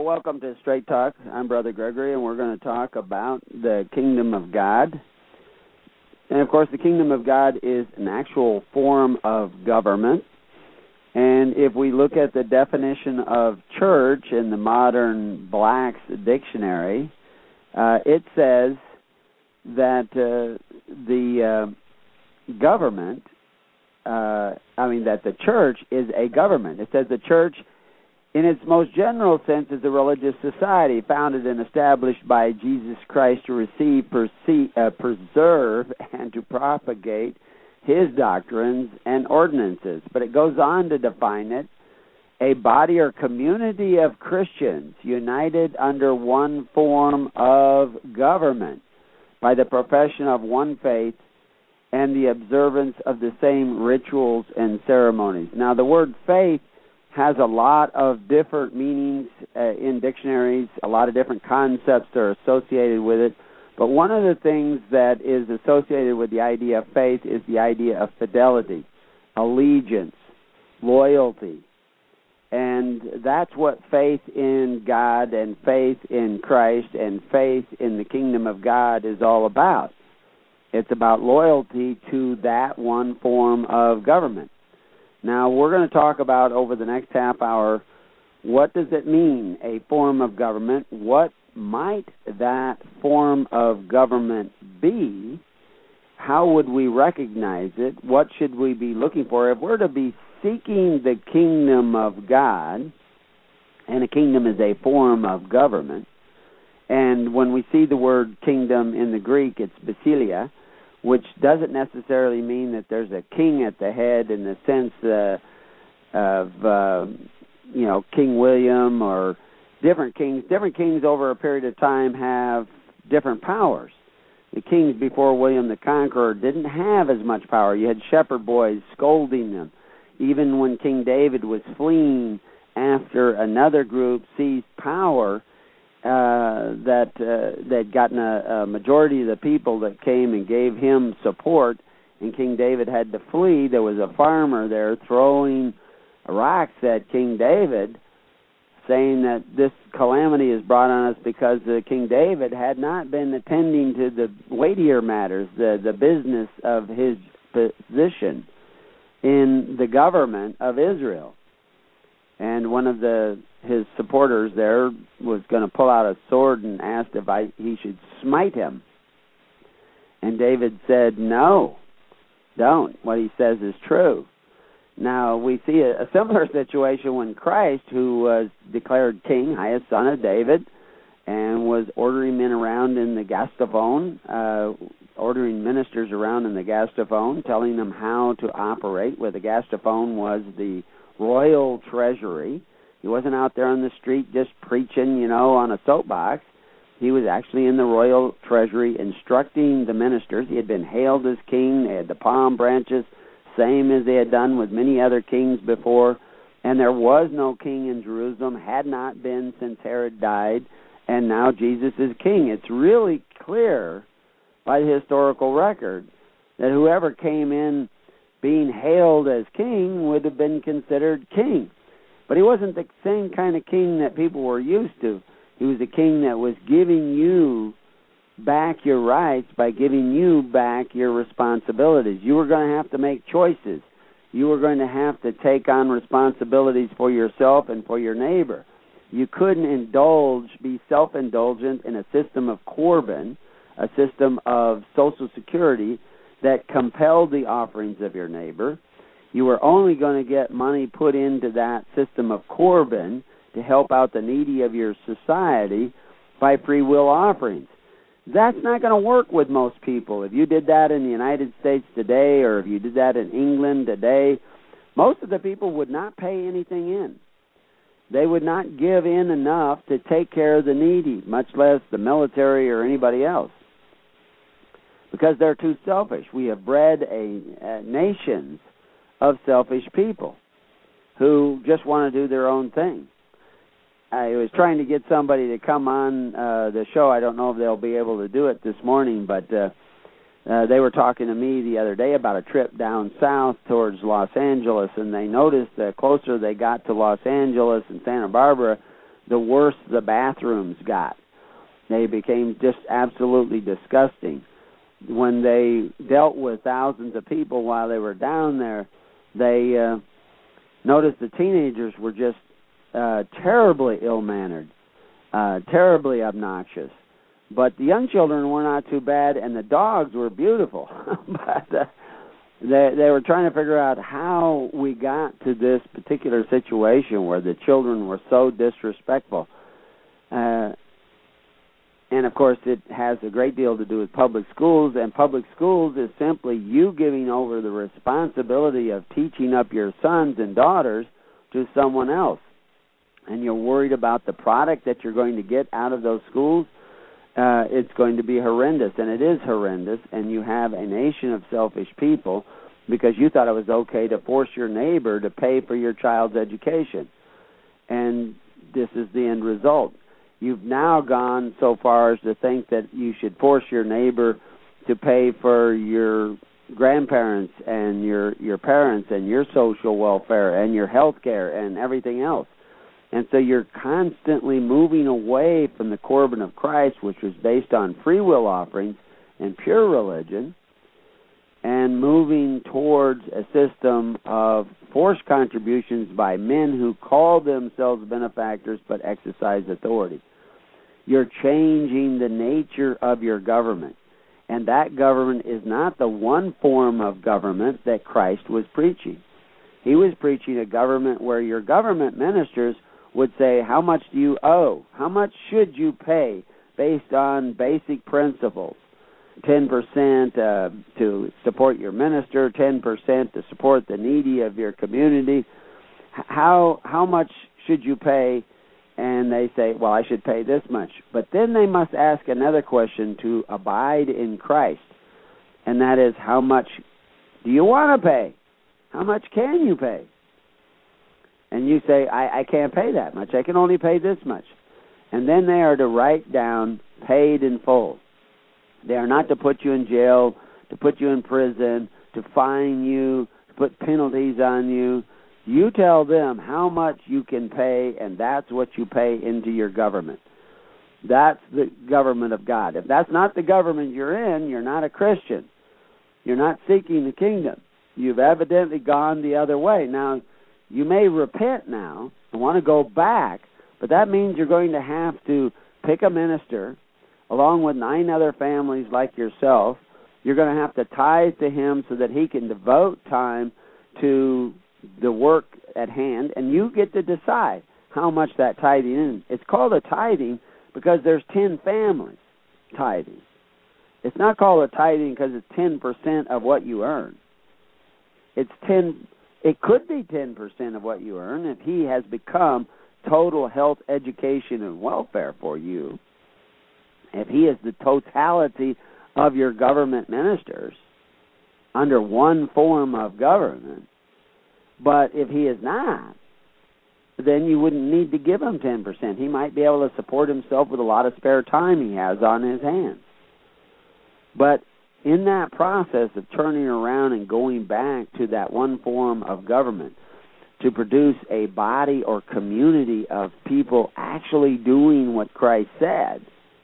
welcome to Straight Talk. I'm Brother Gregory, and we're going to talk about the kingdom of God. And, of course, the kingdom of God is an actual form of government. And if we look at the definition of church in the modern Black's Dictionary, it says that the government, that the church is a government. It says the church, in its most general sense, is a religious society founded and established by Jesus Christ to receive, preserve, and to propagate His doctrines and ordinances. But it goes on to define it: a body or community of Christians united under one form of government by the profession of one faith and the observance of the same rituals and ceremonies. Now, the word faith has a lot of different meanings in dictionaries. A lot of different concepts are associated with it. But one of the things that is associated with the idea of faith is the idea of fidelity, allegiance, loyalty. And that's what faith in God and faith in Christ and faith in the kingdom of God is all about. It's about loyalty to that one form of government. Now, we're going to talk about over the next half hour, what does it mean, a form of government? What might that form of government be? How would we recognize it? What should we be looking for? If we're to be seeking the kingdom of God, and a kingdom is a form of government, and when we see the word kingdom in the Greek, it's basileia, which doesn't necessarily mean that there's a king at the head in the sense of King William or different kings. Different kings over a period of time have different powers. The kings before William the Conqueror didn't have as much power. You had shepherd boys scolding them. Even when King David was fleeing after another group seized power, that gotten a majority of the people that came and gave him support, and King David had to flee. There was a farmer there throwing rocks at King David, saying that this calamity is brought on us because King David had not been attending to the weightier matters, the business of his position in the government of Israel. And one of his supporters there was going to pull out a sword and asked if he should smite him. And David said, "No, don't. What he says is true." Now, we see a similar situation when Christ, who was declared king, highest son of David, and was ordering men around in the Gastaphone, ordering ministers around in the Gastaphone, telling them how to operate, where the Gastaphone was the royal treasury. He wasn't out there on the street just preaching, on a soapbox. He was actually in the royal treasury instructing the ministers. He had been hailed as king. They had the palm branches, same as they had done with many other kings before. And there was no king in Jerusalem, had not been since Herod died, and now Jesus is king. It's really clear by the historical record that whoever came in being hailed as king would have been considered king. But he wasn't the same kind of king that people were used to. He was a king that was giving you back your rights by giving you back your responsibilities. You were going to have to make choices. You were going to have to take on responsibilities for yourself and for your neighbor. You couldn't be self-indulgent in a system of Corbin, a system of Social Security that compelled the offerings of your neighbor. You were only going to get money put into that system of Corbin to help out the needy of your society by free will offerings. That's not going to work with most people. If you did that in the United States today, or if you did that in England today, most of the people would not pay anything in. They would not give in enough to take care of the needy, much less the military or anybody else, because they're too selfish. We have bred a nations of selfish people who just want to do their own thing. I was trying to get somebody to come on the show. I don't know if they'll be able to do it this morning, but they were talking to me the other day about a trip down south towards Los Angeles, and they noticed that closer they got to Los Angeles and Santa Barbara, the worse the bathrooms got. They became just absolutely disgusting. When they dealt with thousands of people while they were down there, they noticed the teenagers were just terribly ill-mannered, terribly obnoxious. But the young children were not too bad, and the dogs were beautiful. But they were trying to figure out how we got to this particular situation where the children were so disrespectful. And, of course, it has a great deal to do with public schools, and public schools is simply you giving over the responsibility of teaching up your sons and daughters to someone else. And you're worried about the product that you're going to get out of those schools. It's going to be horrendous, and it is horrendous, and you have a nation of selfish people because you thought it was okay to force your neighbor to pay for your child's education. And this is the end result. You've now gone so far as to think that you should force your neighbor to pay for your grandparents and your parents and your social welfare and your health care and everything else. And so you're constantly moving away from the Corban of Christ, which was based on free will offerings and pure religion, and moving towards a system of forced contributions by men who call themselves benefactors but exercise authority. You're changing the nature of your government. And that government is not the one form of government that Christ was preaching. He was preaching a government where your government ministers would say, how much do you owe? How much should you pay based on basic principles? 10% to support your minister, 10% to support the needy of your community. How much should you pay? And they say, well, I should pay this much. But then they must ask another question to abide in Christ, and that is, how much do you want to pay? How much can you pay? And you say, I can't pay that much. I can only pay this much. And then they are to write down paid in full. They are not to put you in jail, to put you in prison, to fine you, to put penalties on you. You tell them how much you can pay, and that's what you pay into your government. That's the government of God. If that's not the government you're in, you're not a Christian. You're not seeking the kingdom. You've evidently gone the other way. Now, you may repent now and want to go back, but that means you're going to have to pick a minister along with 9 other families like yourself. You're going to have to tithe to him so that he can devote time to the work at hand, and you get to decide how much that tithing is. It's called a tithing because there's 10 families tithing. It's not called a tithing because it's 10% of what you earn. It could be 10% of what you earn if he has become total health, education, and welfare for you. If he is the totality of your government ministers under one form of government. But if he is not, then you wouldn't need to give him 10%. He might be able to support himself with a lot of spare time he has on his hands. But in that process of turning around and going back to that one form of government to produce a body or community of people actually doing what Christ said,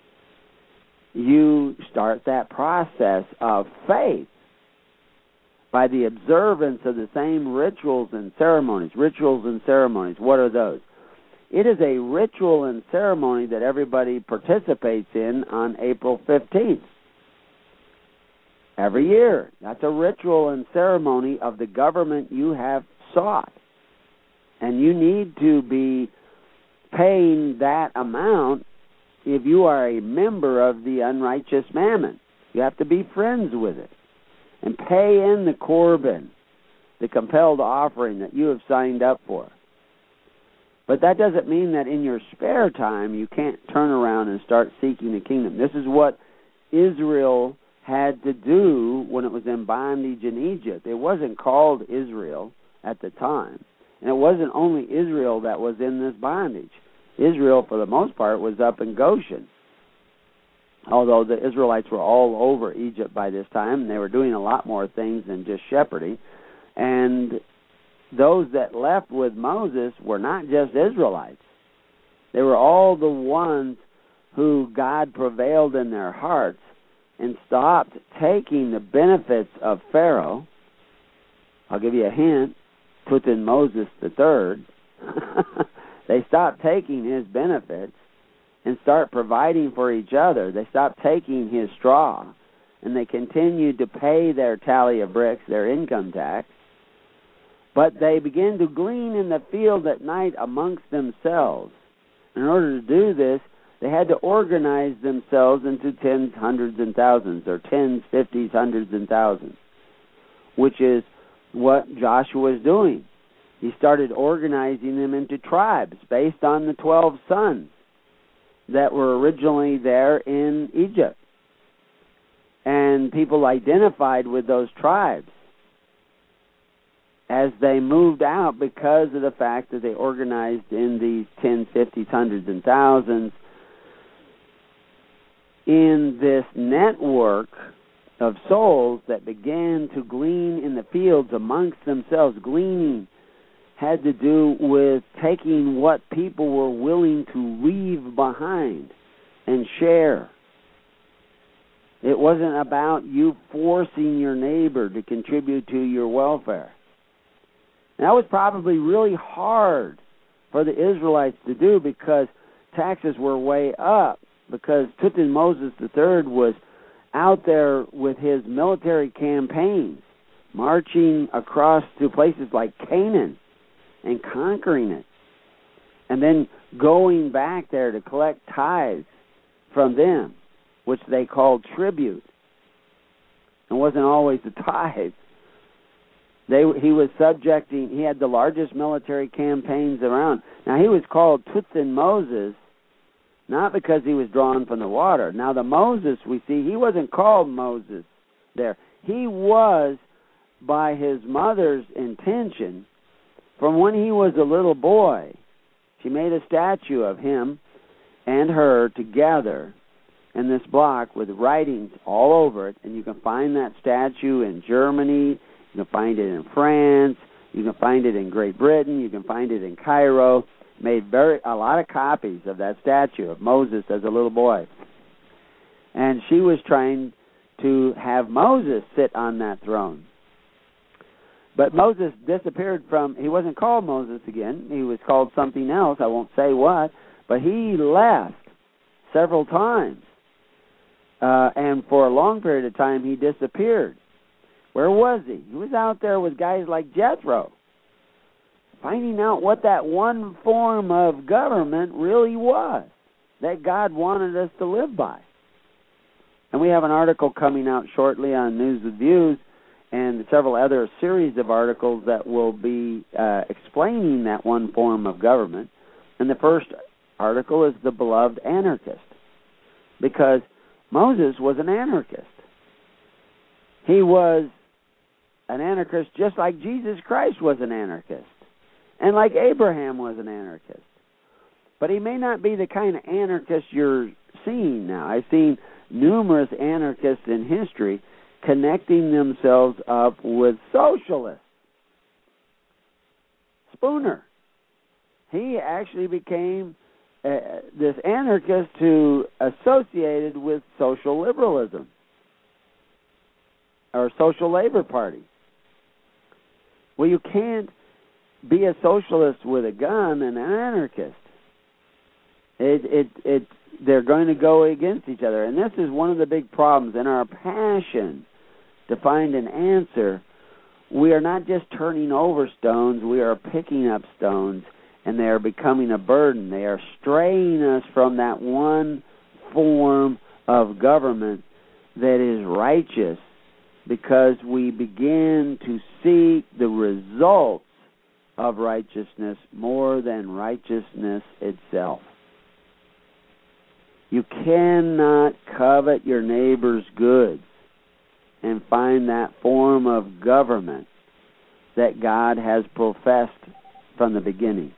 you start that process of faith by the observance of the same rituals and ceremonies. Rituals and ceremonies, what are those? It is a ritual and ceremony that everybody participates in on April 15th. Every year. That's a ritual and ceremony of the government you have sought. And you need to be paying that amount if you are a member of the unrighteous mammon. You have to be friends with it and pay in the Corban, the compelled offering that you have signed up for. But that doesn't mean that in your spare time you can't turn around and start seeking the kingdom. This is what Israel had to do when it was in bondage in Egypt. It wasn't called Israel at the time. And it wasn't only Israel that was in this bondage. Israel, for the most part, was up in Goshen. Although the Israelites were all over Egypt by this time, and they were doing a lot more things than just shepherding. And those that left with Moses were not just Israelites. They were all the ones who God prevailed in their hearts and stopped taking the benefits of Pharaoh. I'll give you a hint. Tutmosis III. They stopped taking his benefits and start providing for each other. They stopped taking his straw, and they continued to pay their tally of bricks, their income tax. But they began to glean in the field at night amongst themselves. In order to do this, they had to organize themselves into tens, hundreds, and thousands, or tens, fifties, hundreds, and thousands, which is what Joshua was doing. He started organizing them into tribes based on the 12 sons that were originally there in Egypt. And people identified with those tribes as they moved out because of the fact that they organized in these tens, fifties, hundreds, and thousands in this network of souls that began to glean in the fields amongst themselves. Gleaning had to do with taking what people were willing to leave behind and share. It wasn't about you forcing your neighbor to contribute to your welfare. And that was probably really hard for the Israelites to do because taxes were way up, because Tutmosis III was out there with his military campaigns, marching across to places like Canaan and conquering it, and then going back there to collect tithes from them, which they called tribute. It wasn't always the tithes. He had the largest military campaigns around. Now, he was called Tutmosis not because he was drawn from the water. Now, the Moses we see, he wasn't called Moses there. He was, by his mother's intention, from when he was a little boy. She made a statue of him and her together in this block with writings all over it, and you can find that statue in Germany, you can find it in France, you can find it in Great Britain, you can find it in Cairo. Made a lot of copies of that statue of Moses as a little boy. And she was trying to have Moses sit on that throne. But Moses disappeared he wasn't called Moses again. He was called something else. I won't say what. But he left several times. And for a long period of time, he disappeared. Where was he? He was out there with guys like Jethro, finding out what that one form of government really was that God wanted us to live by. And we have an article coming out shortly on News with Views and several other series of articles that will be explaining that one form of government. And the first article is The Beloved Anarchist, because Moses was an anarchist. He was an anarchist just like Jesus Christ was an anarchist, and like Abraham was an anarchist. But he may not be the kind of anarchist you're seeing now. I've seen numerous anarchists in history connecting themselves up with socialists. Spooner, he actually became this anarchist who associated with social liberalism or social labor party. Well, you can't be a socialist with a gun and an anarchist. They're going to go against each other. And this is one of the big problems. In our passion to find an answer, we are not just turning over stones, we are picking up stones, and they are becoming a burden. They are straying us from that one form of government that is righteous, because we begin to see the results of righteousness more than righteousness itself. You cannot covet your neighbor's goods and find that form of government that God has professed from the beginning.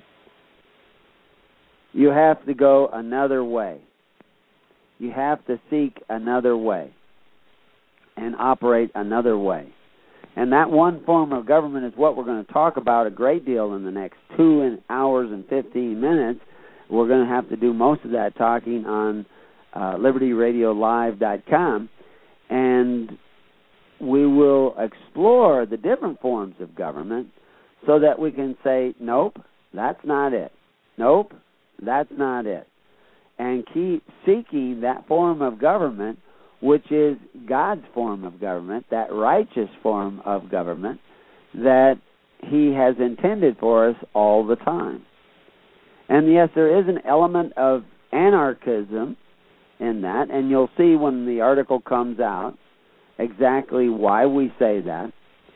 You have to go another way. You have to seek another way and operate another way. And that one form of government is what we're going to talk about a great deal in the next 2 hours and 15 minutes. We're going to have to do most of that talking on LibertyRadioLive.com, and we will explore the different forms of government so that we can say, nope, that's not it. Nope, that's not it. And keep seeking that form of government, which is God's form of government, that righteous form of government that He has intended for us all the time. And yes, there is an element of anarchism in that, and you'll see when the article comes out exactly why we say that,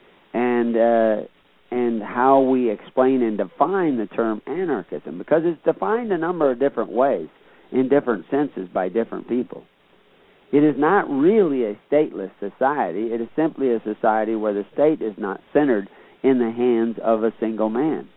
and how we explain and define the term anarchism, because it's defined a number of different ways in different senses by different people. It is not really a stateless society. It is simply a society where the state is not centered in the hands of a single man.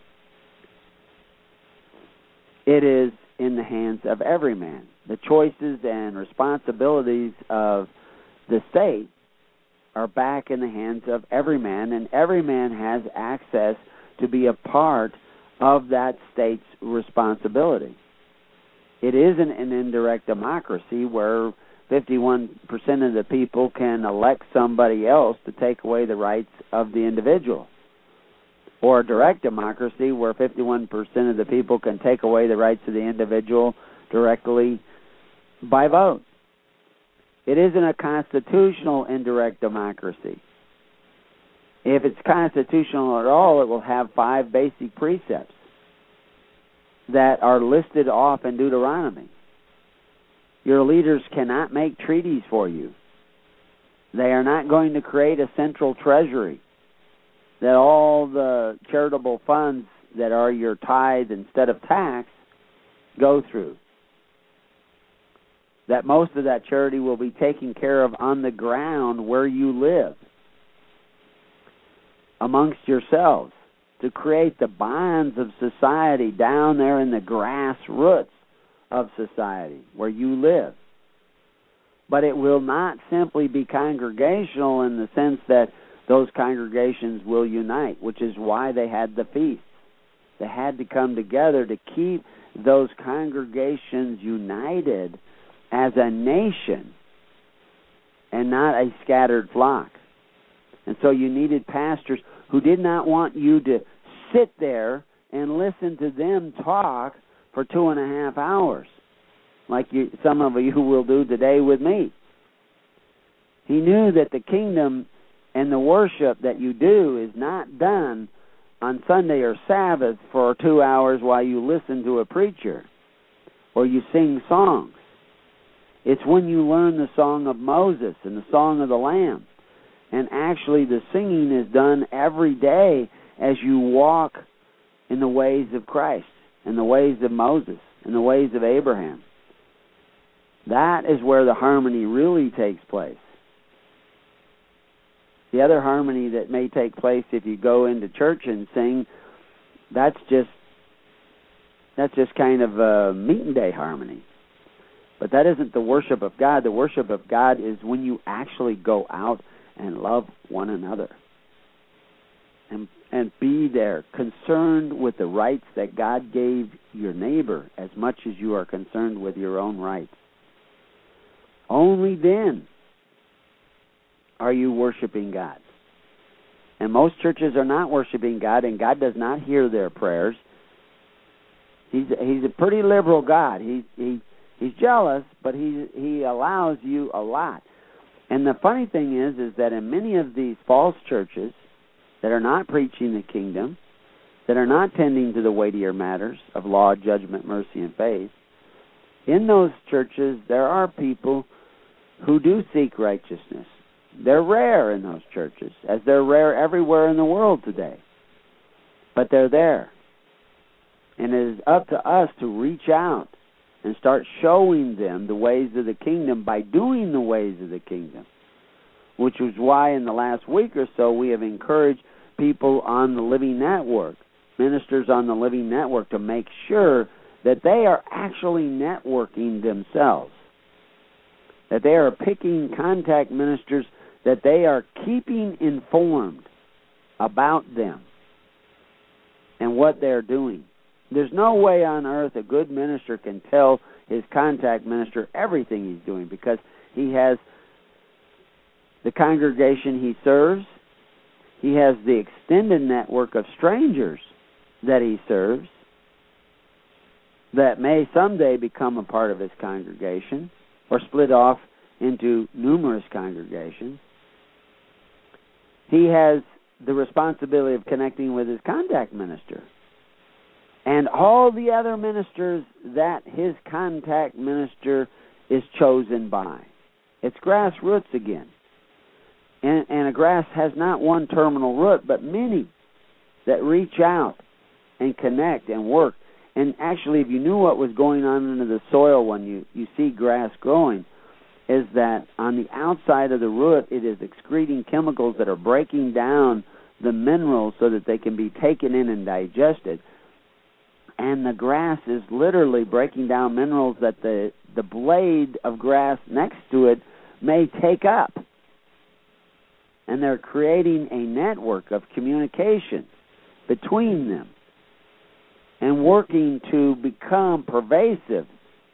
It is in the hands of every man. The choices and responsibilities of the state are back in the hands of every man, and every man has access to be a part of that state's responsibility. It isn't an indirect democracy where 51% of the people can elect somebody else to take away the rights of the individual, or a direct democracy where 51% of the people can take away the rights of the individual directly by vote. It isn't a constitutional indirect democracy. If it's constitutional at all, it will have 5 basic precepts that are listed off in Deuteronomy. Your leaders cannot make treaties for you. They are not going to create a central treasury that all the charitable funds that are your tithe instead of tax go through. That most of that charity will be taken care of on the ground where you live, amongst yourselves, to create the bonds of society down there in the grassroots of society where you live. But it will not simply be congregational in the sense that those congregations will unite, which is why they had the feasts. They had to come together to keep those congregations united as a nation and not a scattered flock. And so you needed pastors who did not want you to sit there and listen to them talk for 2.5 hours, like some of you will do today with me. He knew that the kingdom and the worship that you do is not done on Sunday or Sabbath for 2 hours while you listen to a preacher or you sing songs. It's when you learn the song of Moses and the song of the Lamb. And actually the singing is done every day as you walk in the ways of Christ, in the ways of Moses, in the ways of Abraham. That is where the harmony really takes place. The other harmony that may take place if you go into church and sing, that's just kind of a meeting day harmony. But that isn't the worship of God. The worship of God is when you actually go out and love one another. And be there, concerned with the rights that God gave your neighbor as much as you are concerned with your own rights. Only then are you worshiping God. And most churches are not worshiping God, and God does not hear their prayers. He's a pretty liberal God. He's jealous, but he allows you a lot. And the funny thing is that in many of these false churches that are not preaching the kingdom, that are not tending to the weightier matters of law, judgment, mercy, and faith, in those churches there are people who do seek righteousness. They're rare in those churches, as they're rare everywhere in the world today. But they're there. And it is up to us to reach out and start showing them the ways of the kingdom by doing the ways of the kingdom, which was why in the last week or so we have encouraged people on the Living Network, ministers on the Living Network, to make sure that they are actually networking themselves, that they are picking contact ministers that they are keeping informed about them and what they're doing, There's no way on earth a good minister can tell his contact minister everything he's doing, because he has the congregation he serves, he has the extended network of strangers that he serves that may someday become a part of his congregation or split off into numerous congregations. He has the responsibility of connecting with his contact minister and all the other ministers that his contact minister is chosen by. It's grassroots again. And a grass has not one terminal root, but many that reach out and connect and work. And actually, if you knew what was going on under the soil when you see grass growing, is that on the outside of the root, it is excreting chemicals that are breaking down the minerals so that they can be taken in and digested. And the grass is literally breaking down minerals that the blade of grass next to it may take up. And they're creating a network of communication between them and working to become pervasive.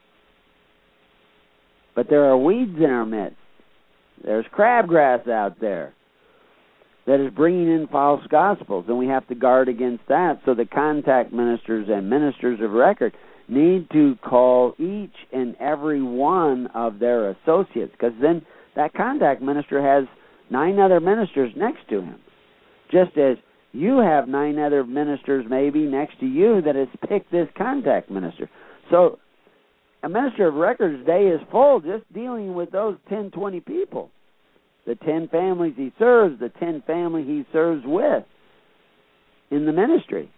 But there are weeds in our midst. There's crabgrass out there that is bringing in false gospels, and we have to guard against that. So the contact ministers and ministers of record need to call each and every one of their associates, because then that contact minister has 9 other ministers next to him, just as you have 9 other ministers maybe next to you that has picked this contact minister. So a minister of record's day is full just dealing with those 10, 20 people. The 10 families he serves, the 10 families he serves with in the ministry.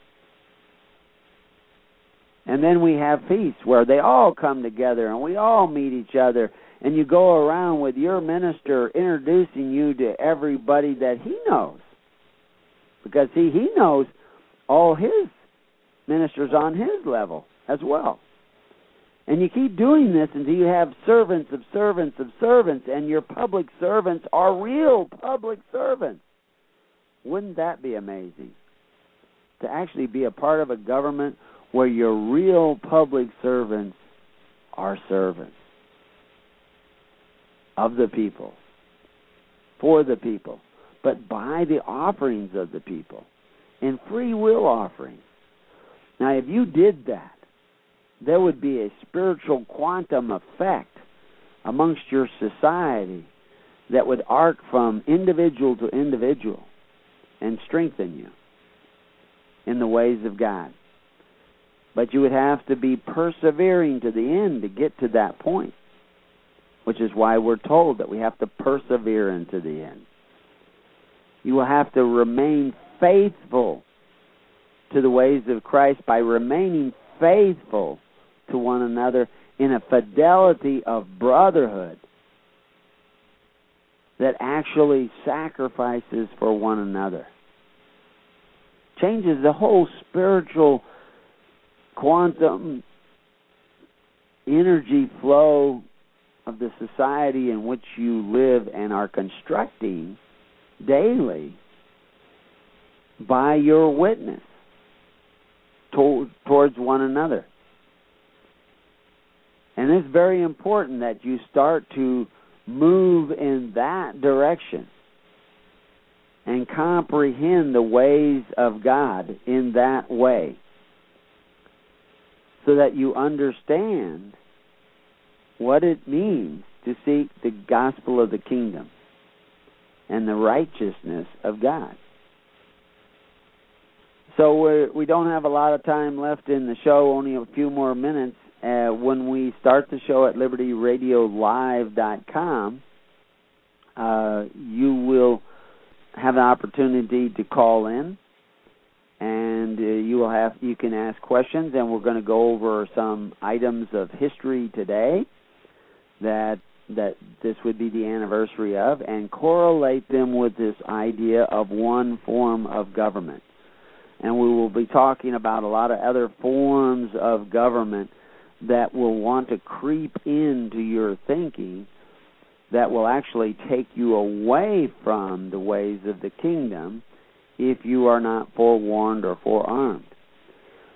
And then we have feasts where they all come together and we all meet each other. And you go around with your minister introducing you to everybody that he knows. Because he knows all his ministers on his level as well. And you keep doing this until you have servants of servants of servants, and your public servants are real public servants. Wouldn't that be amazing? To actually be a part of a government where your real public servants are servants of the people, for the people, but by the offerings of the people, and free will offerings. Now, if you did that, there would be a spiritual quantum effect amongst your society that would arc from individual to individual and strengthen you in the ways of God. But you would have to be persevering to the end to get to that point, which is why we're told that we have to persevere into the end. You will have to remain faithful to the ways of Christ by remaining faithful to one another in a fidelity of brotherhood that actually sacrifices for one another. Changes the whole spiritual quantum energy flow of the society in which you live and are constructing daily by your witness towards one another. And it's very important that you start to move in that direction and comprehend the ways of God in that way, so that you understand what it means to seek the gospel of the kingdom and the righteousness of God. So we don't have a lot of time left in the show, only a few more minutes. When we start the show at LibertyRadioLive.com, you will have an opportunity to call in, and you can ask questions, and we're going to go over some items of history today that this would be the anniversary of, and correlate them with this idea of one form of government. And we will be talking about a lot of other forms of government that will want to creep into your thinking that will actually take you away from the ways of the kingdom if you are not forewarned or forearmed.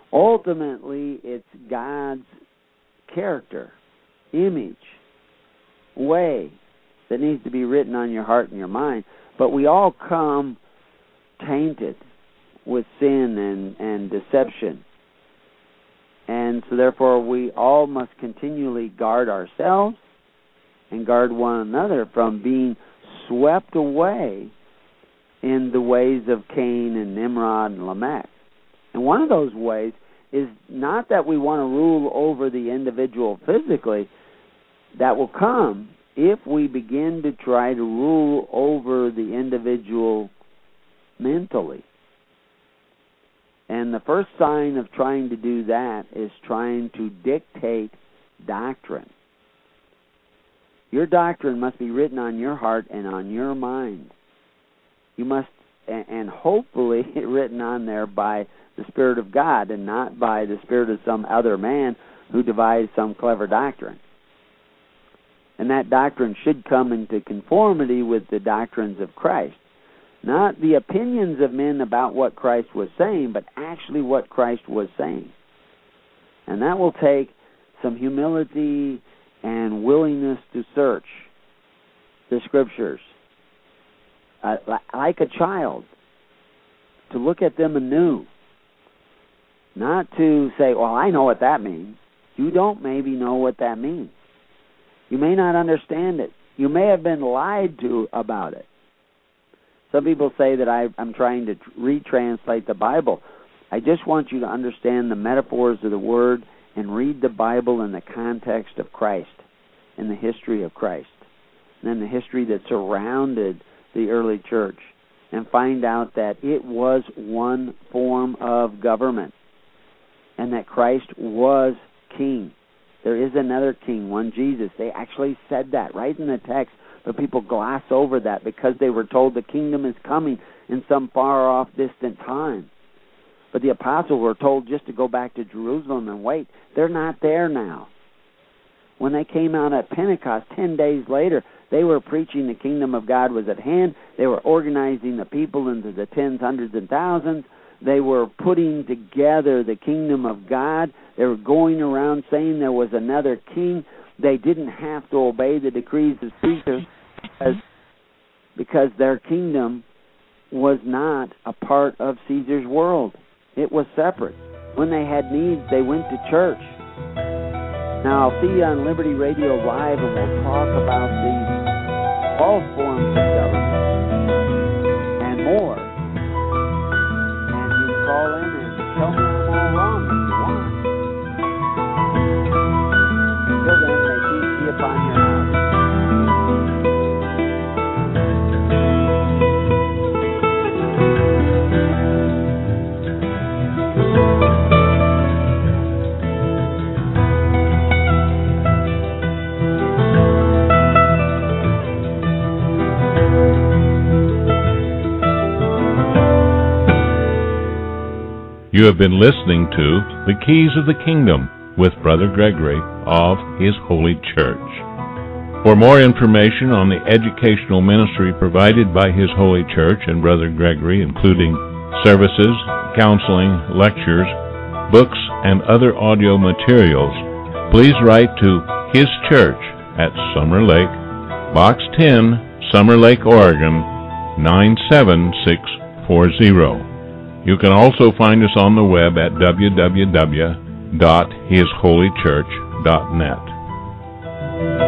Ultimately, it's God's character, image, way that needs to be written on your heart and your mind. But we all come tainted with sin and deception. And so therefore we all must continually guard ourselves and guard one another from being swept away in the ways of Cain and Nimrod and Lamech. And one of those ways is not that we want to rule over the individual physically. That will come if we begin to try to rule over the individual mentally. And the first sign of trying to do that is trying to dictate doctrine. Your doctrine must be written on your heart and on your mind. You must, and hopefully written on there by the Spirit of God and not by the spirit of some other man who devised some clever doctrine. And that doctrine should come into conformity with the doctrines of Christ. Not the opinions of men about what Christ was saying, but actually what Christ was saying. And that will take some humility and willingness to search the Scriptures. Like a child, to look at them anew. Not to say, well, I know what that means. You don't maybe know what that means. You may not understand it. You may have been lied to about it. Some people say that I'm trying to retranslate the Bible. I just want you to understand the metaphors of the Word and read the Bible in the context of Christ, in the history of Christ, and in the history that surrounded the early church, and find out that it was one form of government, and that Christ was king. There is another king, one Jesus. They actually said that right in the text, but people gloss over that because they were told the kingdom is coming in some far-off, distant time. But the apostles were told just to go back to Jerusalem and wait. They're not there now. When they came out at Pentecost 10 days later, they were preaching the kingdom of God was at hand. They were organizing the people into the tens, hundreds, and thousands. They were putting together the kingdom of God. They were going around saying there was another king. They didn't have to obey the decrees of Caesar because their kingdom was not a part of Caesar's world. It was separate. When they had needs, they went to church. Now, I'll see you on Liberty Radio Live, and we'll talk about these false forms of government and more. And you can call in and tell me I'm all wrong if you want. Until then, may peace be upon your house. You have been listening to The Keys of the Kingdom with Brother Gregory of His Holy Church. For more information on the educational ministry provided by His Holy Church and Brother Gregory, including services, counseling, lectures, books, and other audio materials, please write to His Church at Summer Lake, Box 10, Summer Lake, Oregon, 97640. You can also find us on the web at www.hisholychurch.net.